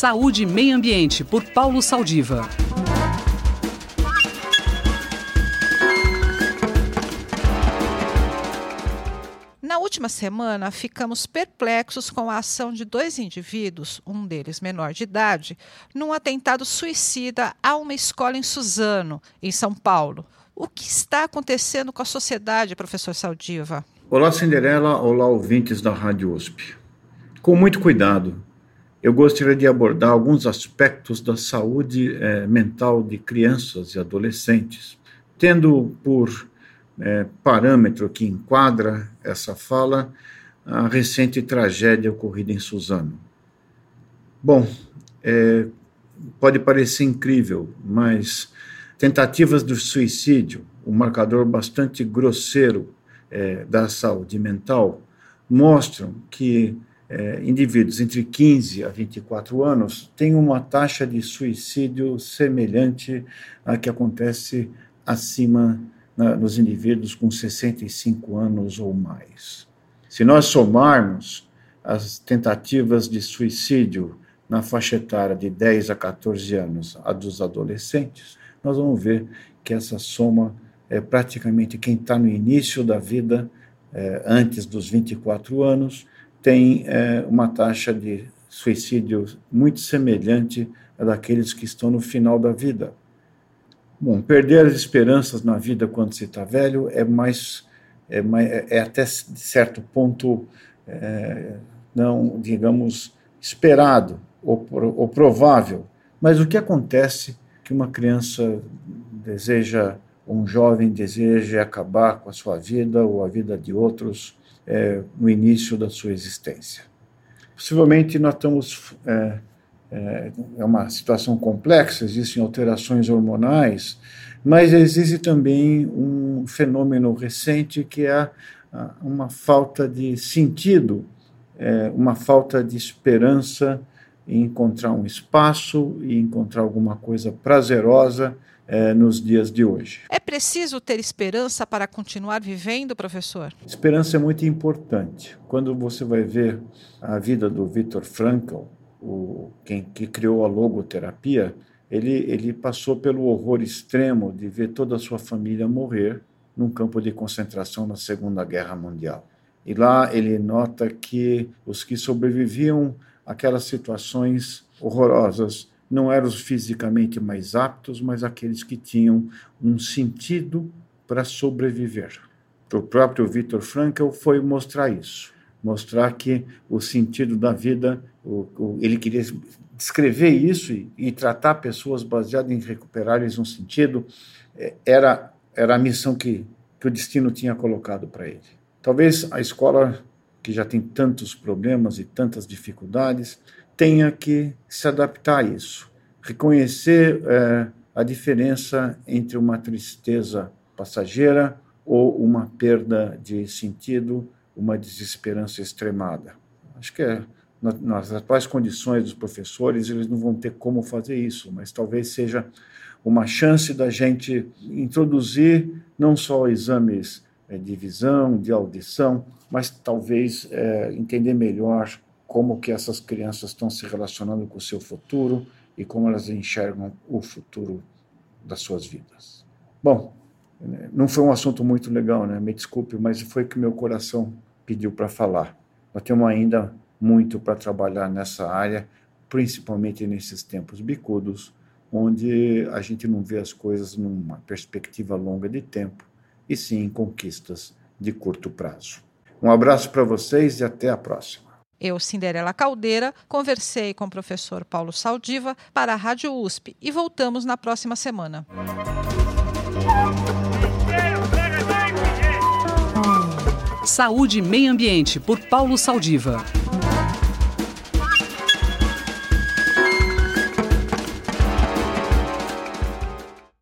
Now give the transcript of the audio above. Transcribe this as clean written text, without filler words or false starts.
Saúde e Meio Ambiente, por Paulo Saldiva. Na última semana, ficamos perplexos com a ação de 2 indivíduos, um deles menor de idade, num atentado suicida a uma escola em Suzano, em São Paulo. O que está acontecendo com a sociedade, professor Saldiva? Olá, Cinderela. Olá, ouvintes da Rádio USP. Com muito cuidado, eu gostaria de abordar alguns aspectos da saúde mental de crianças e adolescentes, tendo por parâmetro que enquadra essa fala a recente tragédia ocorrida em Suzano. Bom, pode parecer incrível, mas tentativas de suicídio, um marcador bastante grosseiro da saúde mental, mostram que indivíduos entre 15 a 24 anos têm uma taxa de suicídio semelhante à que acontece acima nos indivíduos com 65 anos ou mais. Se nós somarmos as tentativas de suicídio na faixa etária de 10 a 14 anos a dos adolescentes, nós vamos ver que essa soma é praticamente quem está no início da vida, antes dos 24 anos, tem uma taxa de suicídio muito semelhante à daqueles que estão no final da vida. Bom, perder as esperanças na vida quando se está velho é até certo ponto não, digamos, esperado ou provável. Mas o que acontece que uma criança deseja, um jovem deseja acabar com a sua vida ou a vida de outros no início da sua existência? Possivelmente nós estamos... É uma situação complexa, existem alterações hormonais, mas existe também um fenômeno recente que é uma falta de sentido, uma falta de esperança em encontrar um espaço e encontrar alguma coisa prazerosa nos dias de hoje. É preciso ter esperança para continuar vivendo, professor? Esperança é muito importante. Quando você vai ver a vida do Viktor Frankl, quem criou a logoterapia, ele passou pelo horror extremo de ver toda a sua família morrer num campo de concentração na Segunda Guerra Mundial. E lá ele nota que os que sobreviviam àquelas situações horrorosas não eram os fisicamente mais aptos, mas aqueles que tinham um sentido para sobreviver. O próprio Viktor Frankl foi mostrar isso. Mostrar que o sentido da vida, ele queria descrever isso e tratar pessoas baseado em recuperar-lhes um sentido, era a missão que o destino tinha colocado para ele. Talvez a escola, que já tem tantos problemas e tantas dificuldades, tenha que se adaptar a isso, reconhecer a diferença entre uma tristeza passageira ou uma perda de sentido, uma desesperança extremada. Acho que nas atuais condições dos professores, eles não vão ter como fazer isso, mas talvez seja uma chance da gente introduzir não só exames de visão, de audição, mas talvez entender melhor como que essas crianças estão se relacionando com o seu futuro e como elas enxergam o futuro das suas vidas. Bom, não foi um assunto muito legal, né? Me desculpe, mas foi o que meu coração pediu para falar. Nós temos ainda muito para trabalhar nessa área, principalmente nesses tempos bicudos, onde a gente não vê as coisas numa perspectiva longa de tempo, e sim conquistas de curto prazo. Um abraço para vocês e até a próxima. Eu, Cinderela Caldeira, conversei com o professor Paulo Saldiva para a Rádio USP e voltamos na próxima semana. Saúde e Meio Ambiente, por Paulo Saldiva.